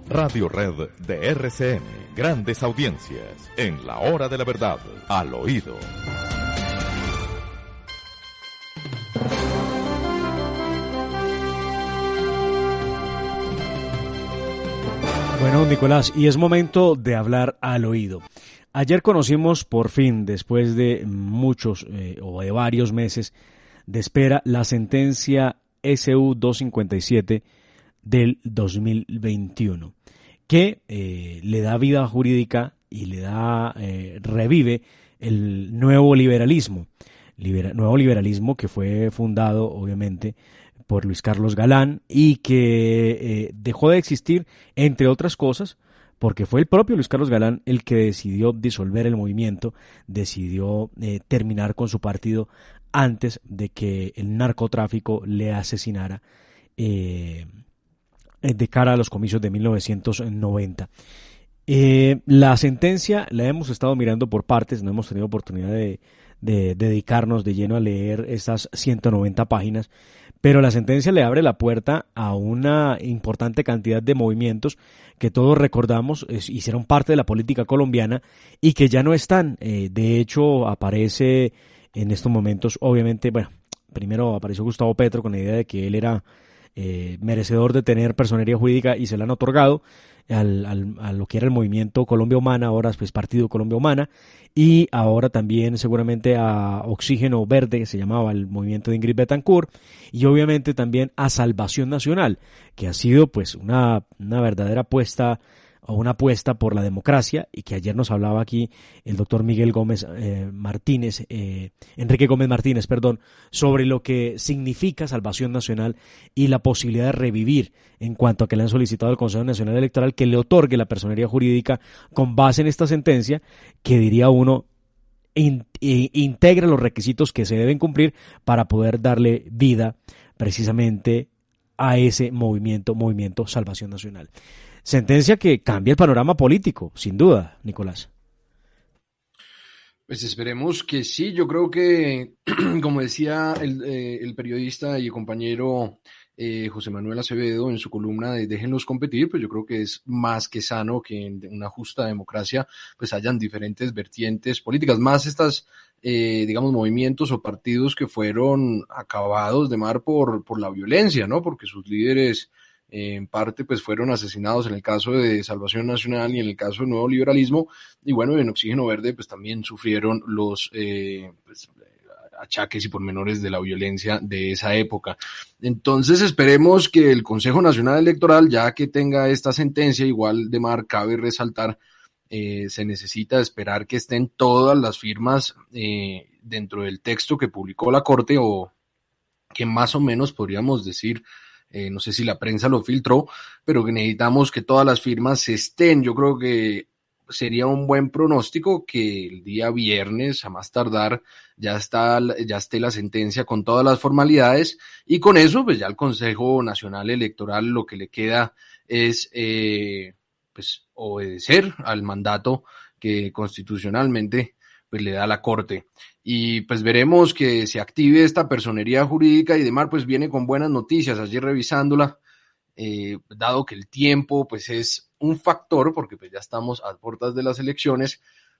Radio Red de RCN, grandes audiencias, en la hora de la verdad, al oído. Bueno, Nicolás, y es momento de hablar al oído. Ayer conocimos por fin, después de muchos o de varios meses de espera, la sentencia SU 257 del 2021, que le da vida jurídica y le da revive el nuevo liberalismo. Nuevo liberalismo que fue fundado, obviamente, por Luis Carlos Galán y que dejó de existir, entre otras cosas, porque fue el propio Luis Carlos Galán el que decidió disolver el movimiento, decidió terminar con su partido antes de que el narcotráfico le asesinara de cara a los comicios de 1990. La sentencia la hemos estado mirando por partes, no hemos tenido oportunidad de dedicarnos de lleno a leer estas 190 páginas, pero la sentencia le abre la puerta a una importante cantidad de movimientos que todos recordamos hicieron parte de la política colombiana y que ya no están. De hecho, aparece en estos momentos, obviamente, bueno, primero apareció Gustavo Petro con la idea de que él era merecedor de tener personería jurídica y se la han otorgado a lo que era el movimiento Colombia Humana, ahora pues Partido Colombia Humana, y ahora también seguramente a Oxígeno Verde, que se llamaba el movimiento de Ingrid Betancourt, y obviamente también a Salvación Nacional, que ha sido pues una verdadera apuesta o una apuesta por la democracia, y que ayer nos hablaba aquí el doctor Enrique Gómez Martínez, sobre lo que significa Salvación Nacional y la posibilidad de revivir en cuanto a que le han solicitado al Consejo Nacional Electoral que le otorgue la personería jurídica con base en esta sentencia, que diría uno, integra los requisitos que se deben cumplir para poder darle vida precisamente a ese movimiento Salvación Nacional. Sentencia que cambia el panorama político, sin duda, Nicolás. Pues esperemos que sí. Yo creo que, como decía el periodista y compañero José Manuel Acevedo en su columna de Déjenlos competir, pues yo creo que es más que sano que en una justa democracia pues hayan diferentes vertientes políticas, más estas digamos movimientos o partidos que fueron acabados de mar por la violencia, ¿no? Porque sus líderes en parte pues fueron asesinados en el caso de Salvación Nacional y en el caso del Nuevo Liberalismo, y bueno, en Oxígeno Verde pues también sufrieron los achaques y pormenores de la violencia de esa época. Entonces esperemos que el Consejo Nacional Electoral, ya que tenga esta sentencia, igual de mar cabe resaltar, se necesita esperar que estén todas las firmas dentro del texto que publicó la Corte, o que más o menos podríamos decir, no sé si la prensa lo filtró, pero que necesitamos que todas las firmas estén. Yo creo que sería un buen pronóstico que el día viernes, a más tardar, ya esté la sentencia con todas las formalidades, y con eso pues ya al Consejo Nacional Electoral lo que le queda es pues obedecer al mandato que constitucionalmente pues le da la Corte. Y pues veremos que se active esta personería jurídica, y demás pues viene con buenas noticias. Ayer revisándola, dado que el tiempo pues es un factor, porque pues ya estamos a puertas de las elecciones,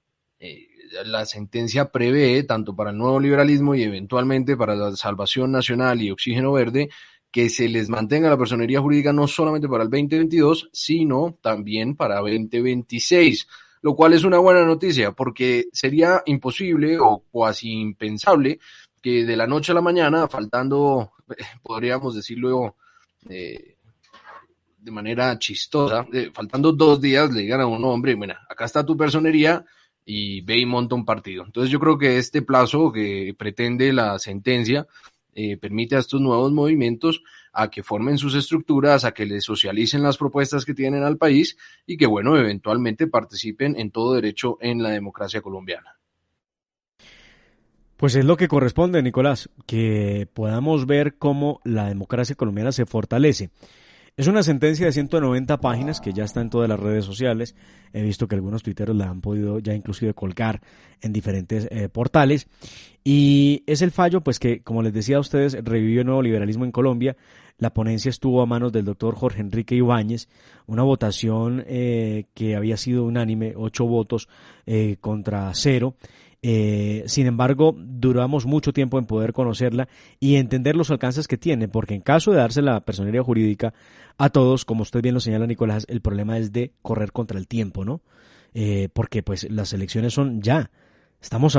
la sentencia prevé, tanto para el Nuevo Liberalismo y eventualmente para la Salvación Nacional y Oxígeno Verde, que se les mantenga la personería jurídica no solamente para el 2022, sino también para 2026. Lo cual es una buena noticia, porque sería imposible o casi impensable que de la noche a la mañana, faltando, podríamos decirlo de manera chistosa, faltando 2 días, le digan a un hombre, bueno, acá está tu personería y ve y monta un partido. Entonces yo creo que este plazo que pretende la sentencia permite a estos nuevos movimientos a que formen sus estructuras, a que les socialicen las propuestas que tienen al país, y que, bueno, eventualmente participen en todo derecho en la democracia colombiana. Pues es lo que corresponde, Nicolás, que podamos ver cómo la democracia colombiana se fortalece. Es una sentencia de 190 páginas que ya está en todas las redes sociales. He visto que algunos tuiteros la han podido ya inclusive colgar en diferentes portales. Y es el fallo, pues que, como les decía a ustedes, revivió el nuevo liberalismo en Colombia. La ponencia estuvo a manos del doctor Jorge Enrique Ibáñez. Una votación que había sido unánime, 8 votos contra 0. Sin embargo, duramos mucho tiempo en poder conocerla y entender los alcances que tiene, porque en caso de darse la personería jurídica a todos, como usted bien lo señala, Nicolás, el problema es de correr contra el tiempo, ¿no? Porque pues las elecciones son ya, estamos a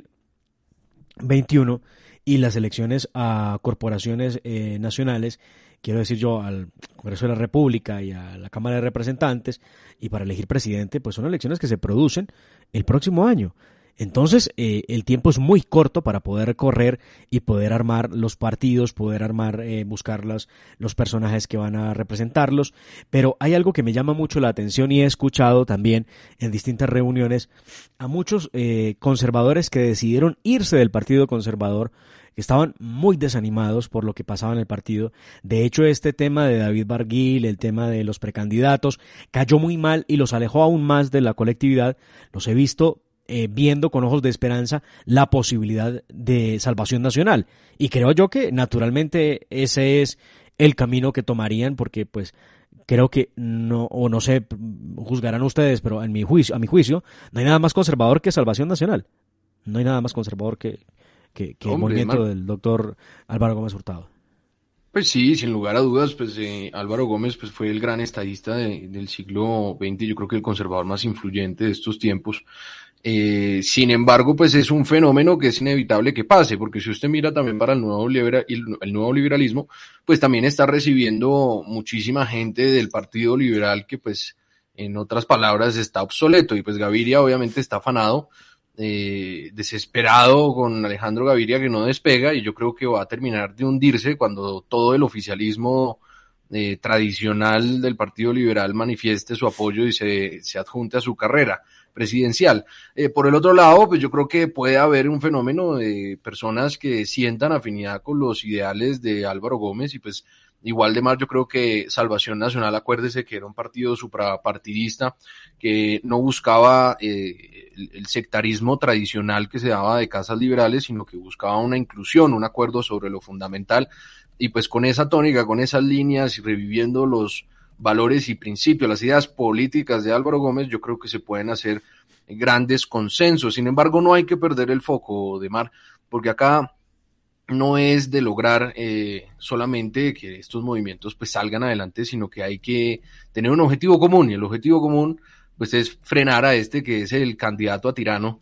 2021 y las elecciones a corporaciones nacionales, quiero decir yo, al Congreso de la República y a la Cámara de Representantes, y para elegir presidente, pues son elecciones que se producen el próximo año. Entonces, el tiempo es muy corto para poder correr y poder armar los partidos, poder armar, buscar los personajes que van a representarlos. Pero hay algo que me llama mucho la atención y he escuchado también en distintas reuniones a muchos conservadores que decidieron irse del Partido Conservador, que estaban muy desanimados por lo que pasaba en el partido. De hecho, este tema de David Barguil, el tema de los precandidatos, cayó muy mal y los alejó aún más de la colectividad. Los he visto viendo con ojos de esperanza la posibilidad de salvación nacional. Y creo yo que naturalmente ese es el camino que tomarían, porque pues creo que no, o no sé, juzgarán ustedes, pero a mi juicio, no hay nada más conservador que Salvación Nacional. No hay nada más conservador que el movimiento del doctor Álvaro Gómez Hurtado. Pues sí, sin lugar a dudas, pues Álvaro Gómez pues fue el gran estadista del siglo XX, yo creo que el conservador más influyente de estos tiempos. Sin embargo, pues es un fenómeno que es inevitable que pase, porque si usted mira también para el nuevo liberalismo, pues también está recibiendo muchísima gente del Partido Liberal que pues, en otras palabras, está obsoleto, y pues Gaviria obviamente está afanado, desesperado con Alejandro Gaviria, que no despega, y yo creo que va a terminar de hundirse cuando todo el oficialismo tradicional del Partido Liberal manifieste su apoyo y se adjunte a su carrera presidencial. Por el otro lado, pues yo creo que puede haber un fenómeno de personas que sientan afinidad con los ideales de Álvaro Gómez, y pues igual de más yo creo que Salvación Nacional, acuérdese que era un partido suprapartidista que no buscaba el sectarismo tradicional que se daba de casas liberales, sino que buscaba una inclusión, un acuerdo sobre lo fundamental, y pues con esa tónica, con esas líneas y reviviendo los valores y principios, las ideas políticas de Álvaro Gómez, yo creo que se pueden hacer grandes consensos. Sin embargo, no hay que perder el foco, Demar, porque acá no es de lograr solamente que estos movimientos pues salgan adelante, sino que hay que tener un objetivo común, y el objetivo común pues es frenar a este que es el candidato a tirano,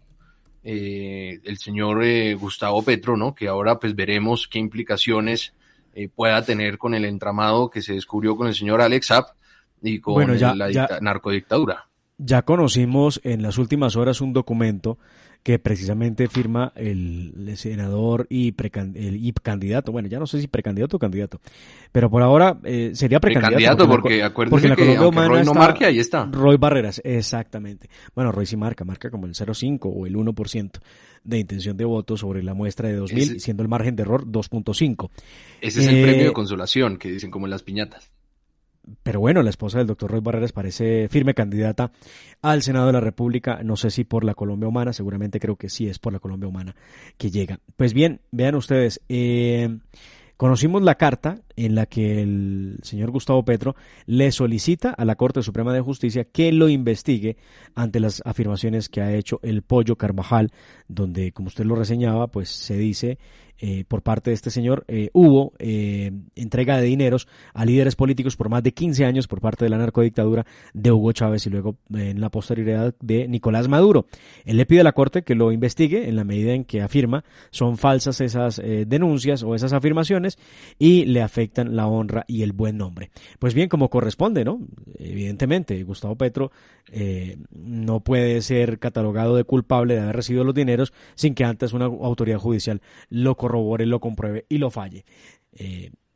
el señor Gustavo Petro, ¿no? Que ahora pues veremos qué implicaciones pueda tener con el entramado que se descubrió con el señor Alex Saab y con la narcodictadura. Ya conocimos en las últimas horas un documento que precisamente firma el senador y candidato, bueno, ya no sé si precandidato o candidato, pero por ahora sería precandidato. Porque acuérdense que aunque Roy no marque, ahí está. Roy Barreras, exactamente. Bueno, Roy sí marca como el 0,5 o el 1% de intención de voto sobre la muestra de 2.000, siendo el margen de error 2.5. Ese es el premio de consolación que dicen como en las piñatas. Pero bueno, la esposa del doctor Roy Barreras parece firme candidata al Senado de la República, no sé si por la Colombia Humana, seguramente creo que sí es por la Colombia Humana que llega. Pues bien, vean ustedes, conocimos la carta en la que el señor Gustavo Petro le solicita a la Corte Suprema de Justicia que lo investigue ante las afirmaciones que ha hecho el Pollo Carvajal, donde, como usted lo reseñaba, pues se dice por parte de este señor, hubo entrega de dineros a líderes políticos por más de 15 años por parte de la narcodictadura de Hugo Chávez y luego en la posterioridad de Nicolás Maduro. Él le pide a la Corte que lo investigue en la medida en que afirma son falsas esas denuncias o esas afirmaciones y le afectan la honra y el buen nombre. Pues bien, como corresponde, ¿no? Evidentemente, Gustavo Petro no puede ser catalogado de culpable de haber recibido los dineros sin que antes una autoridad judicial lo corrobore, lo compruebe y lo falle.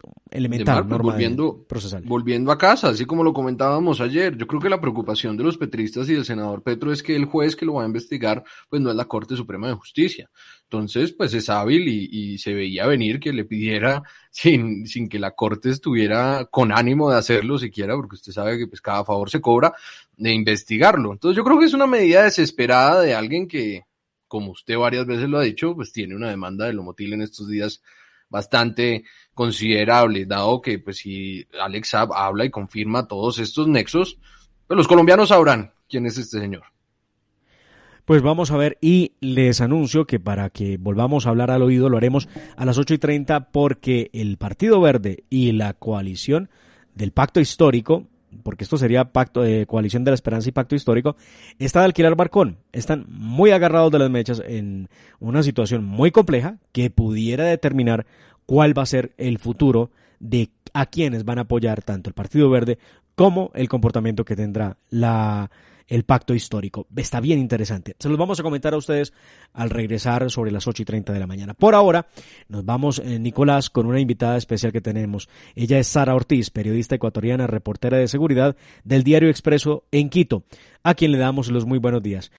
elemental, Marcos, norma procesal. volviendo a casa, así como lo comentábamos ayer, yo creo que la preocupación de los petristas y del senador Petro es que el juez que lo va a investigar, pues no es la Corte Suprema de Justicia. Entonces, pues es hábil y se veía venir que le pidiera sin que la Corte estuviera con ánimo de hacerlo siquiera, porque usted sabe que pues cada favor se cobra, de investigarlo. Entonces yo creo que es una medida desesperada de alguien que, como usted varias veces lo ha dicho, pues tiene una demanda de Lomotil en estos días bastante considerable, dado que pues si Alex Saab habla y confirma todos estos nexos, pues los colombianos sabrán quién es este señor. Pues vamos a ver, y les anuncio que para que volvamos a hablar al oído lo haremos a las 8:30, porque el Partido Verde y la coalición del Pacto Histórico, porque esto sería coalición de la esperanza y pacto histórico, está de alquilar barcón. Están muy agarrados de las mechas en una situación muy compleja que pudiera determinar cuál va a ser el futuro de a quienes van a apoyar tanto el Partido Verde como el comportamiento que tendrá el pacto histórico. Está bien interesante. Se los vamos a comentar a ustedes al regresar sobre las 8:30 de la mañana. Por ahora, nos vamos, Nicolás, con una invitada especial que tenemos. Ella es Sara Ortiz, periodista ecuatoriana, reportera de seguridad del Diario Expreso en Quito, a quien le damos los muy buenos días.